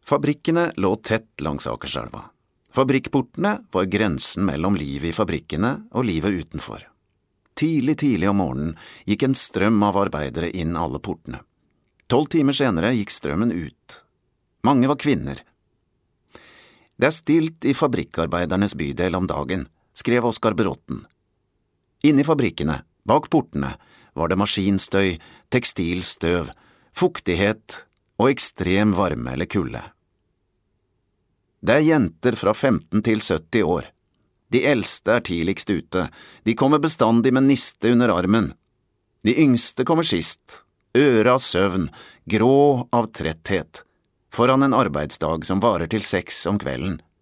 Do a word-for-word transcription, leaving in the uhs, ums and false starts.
Fabrikkene lå tett langs Akerselva. Fabrikkportene var grensen mellom livet i fabrikkene og livet utenfor. Tidlig, tidlig om morgenen gikk en strøm av arbeidere inn alle portene. Tolv timer senere gikk strømmen ut. Mange var kvinner. Det er stilt i fabrikkarbeidernes bydel om dagen, skrev Oskar Bråten. Inne i fabrikkene, bak portene, var det maskinstøy, tekstilstøv, fuktighet og ekstrem varme eller kulde. Det er jenter fra femten til sytti år. De eldste er tidligst ute, de kommer bestandig med niste under armen. De yngste kommer sist, øre av søvn, grå av tretthet, foran en arbeidsdag som varer til seks om kvelden.